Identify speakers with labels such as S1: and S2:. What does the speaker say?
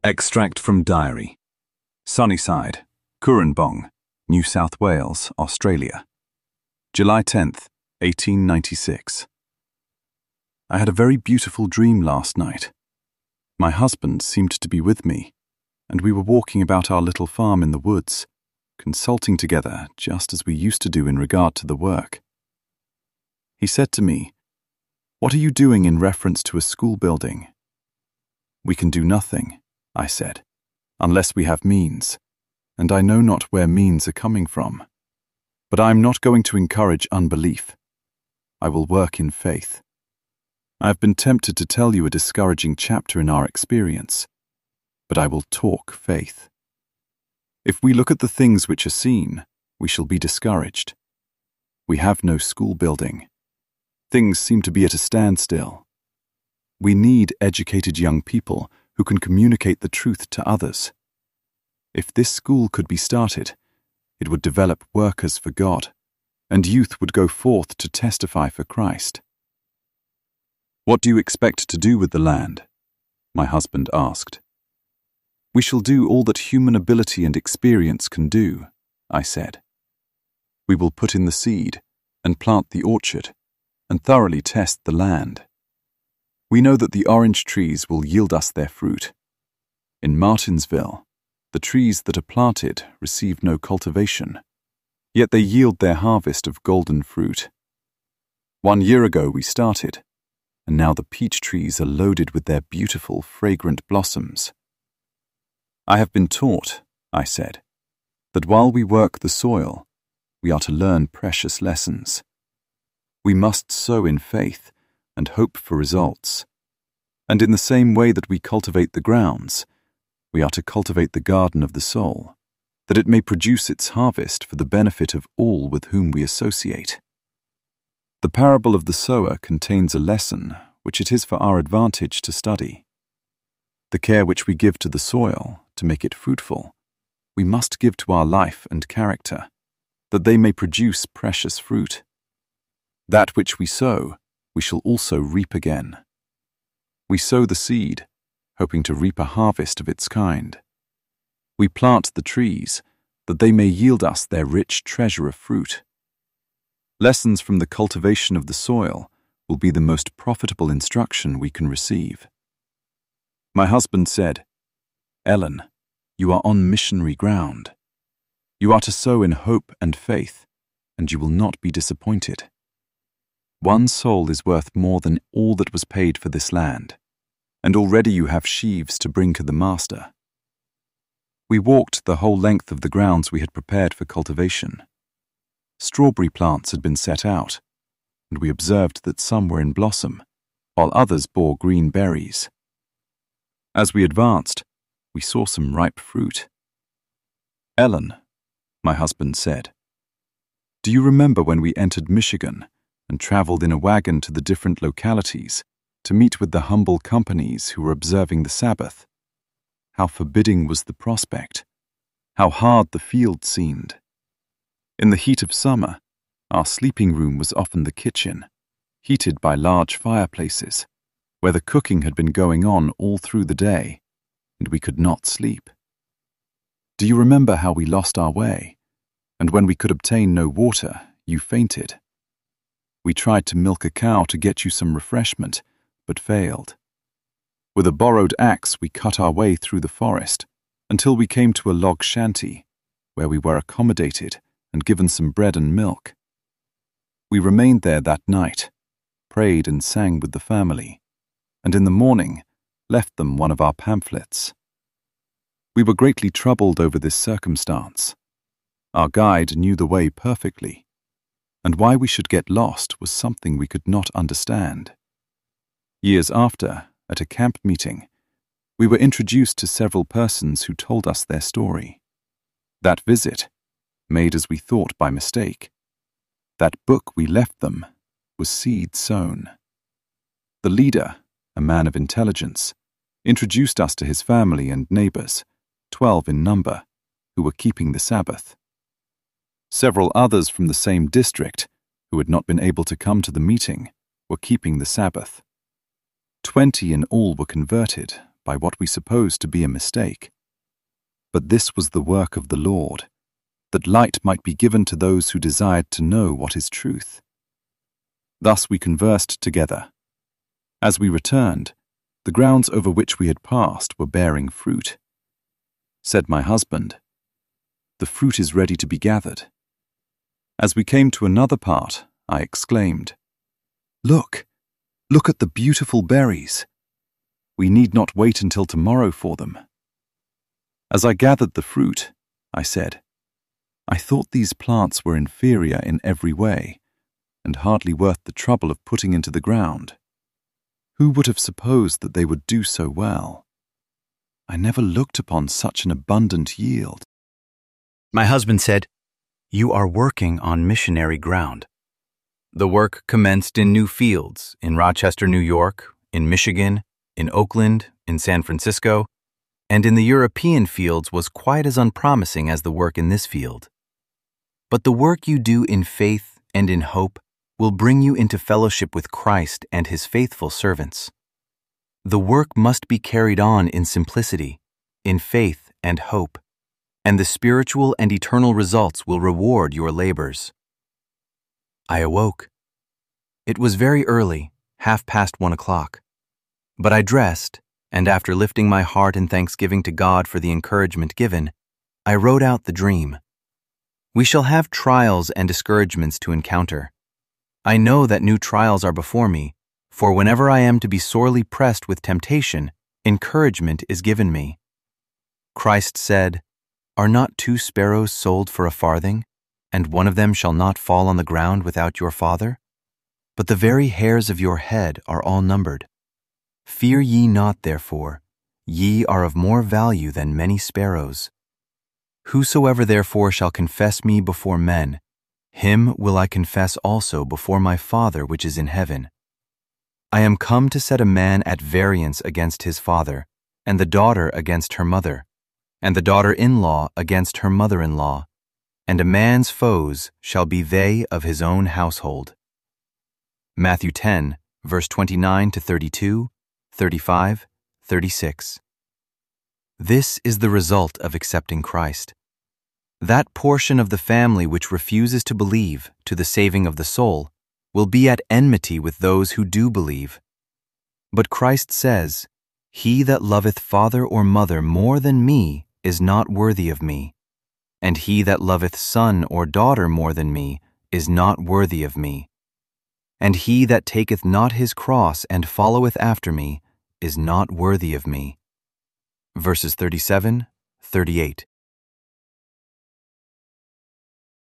S1: Extract from diary. Sunnyside, Currumbong, New South Wales, Australia. July 10th, 1896. I had a very beautiful dream last night. My husband seemed to be with me, and we were walking about our little farm in the woods, consulting together just as we used to do in regard to the work. He said to me, "What are you doing in reference to a school building?" "We can do nothing," I said, "unless we have means, and I know not where means are coming from. But I am not going to encourage unbelief. I will work in faith. I have been tempted to tell you a discouraging chapter in our experience, but I will talk faith. If we look at the things which are seen, we shall be discouraged. We have no school building. Things seem to be at a standstill. We need educated young people who can communicate the truth to others. If this school could be started, it would develop workers for God, and youth would go forth to testify for Christ." "What do you expect to do with the land?" my husband asked. "We shall do all that human ability and experience can do," I said. "We will put in the seed and plant the orchard and thoroughly test the land. We know that the orange trees will yield us their fruit. In Martinsville, the trees that are planted receive no cultivation, yet they yield their harvest of golden fruit. 1 year ago we started, and now the peach trees are loaded with their beautiful, fragrant blossoms. I have been taught," I said, "that while we work the soil, we are to learn precious lessons. We must sow in faith and hope for results. And in the same way that we cultivate the grounds, we are to cultivate the garden of the soul, that it may produce its harvest for the benefit of all with whom we associate. The parable of the sower contains a lesson which it is for our advantage to study. The care which we give to the soil to make it fruitful, we must give to our life and character, that they may produce precious fruit. That which we sow, we shall also reap again. We sow the seed, hoping to reap a harvest of its kind. We plant the trees, that they may yield us their rich treasure of fruit. Lessons from the cultivation of the soil will be the most profitable instruction we can receive." My husband said, "Ellen, you are on missionary ground. You are to sow in hope and faith, and you will not be disappointed. 1 soul is worth more than all that was paid for this land, and already you have sheaves to bring to the master." We walked the whole length of the grounds we had prepared for cultivation. Strawberry plants had been set out, and we observed that some were in blossom, while others bore green berries. As we advanced, we saw some ripe fruit. "Ellen," my husband said, "do you remember when we entered Michigan and traveled in a wagon to the different localities to meet with the humble companies who were observing the Sabbath? How forbidding was the prospect! How hard the field seemed! In the heat of summer, our sleeping room was often the kitchen, heated by large fireplaces, where the cooking had been going on all through the day, and we could not sleep. Do you remember how we lost our way, and when we could obtain no water, you fainted? We tried to milk a cow to get you some refreshment, but failed. With a borrowed axe we cut our way through the forest until we came to a log shanty, where we were accommodated and given some bread and milk. We remained there that night, prayed and sang with the family, and in the morning left them one of our pamphlets. We were greatly troubled over this circumstance. Our guide knew the way perfectly, and why we should get lost was something we could not understand. Years after, at a camp meeting, we were introduced to several persons who told us their story. That visit, made as we thought by mistake, that book we left them, was seed sown. The leader, a man of intelligence, introduced us to his family and neighbors, 12 in number, who were keeping the Sabbath. Several others from the same district, who had not been able to come to the meeting, were keeping the Sabbath. 20 in all were converted by what we suppose to be a mistake. But this was the work of the Lord, that light might be given to those who desired to know what is truth. Thus we conversed together. As we returned, the grounds over which we had passed were bearing fruit. Said my husband, "The fruit is ready to be gathered." As we came to another part, I exclaimed, Look at the beautiful berries. We need not wait until tomorrow for them." As I gathered the fruit, I said, "I thought these plants were inferior in every way, and hardly worth the trouble of putting into the ground. Who would have supposed that they would do so well? I never looked upon such an abundant yield."
S2: My husband said, "You are working on missionary ground." The work commenced in new fields, in Rochester, New York, in Michigan, in Oakland, in San Francisco, and in the European fields was quite as unpromising as the work in this field. But the work you do in faith and in hope will bring you into fellowship with Christ and His faithful servants. The work must be carried on in simplicity, in faith and hope, and the spiritual and eternal results will reward your labors. I awoke. It was very early, 1:30, but I dressed, and after lifting my heart in thanksgiving to God for the encouragement given, I wrote out the dream. We shall have trials and discouragements to encounter. I know that new trials are before me, for whenever I am to be sorely pressed with temptation, encouragement is given me. Christ said, "Are not 2 sparrows sold for a farthing, and one of them shall not fall on the ground without your Father? But the very hairs of your head are all numbered. Fear ye not, therefore, ye are of more value than many sparrows. Whosoever therefore shall confess me before men, him will I confess also before my Father which is in heaven. I am come to set a man at variance against his father, and the daughter against her mother, and the daughter-in-law against her mother-in-law, and a man's foes shall be they of his own household." Matthew 10, verse 29 to 32, 35, 36. This is the result of accepting Christ. That portion of the family which refuses to believe to the saving of the soul will be at enmity with those who do believe. But Christ says, "He that loveth father or mother more than me is not worthy of me, and he that loveth son or daughter more than me is not worthy of me. And he that taketh not his cross and followeth after me is not worthy of me." Verses 37, 38.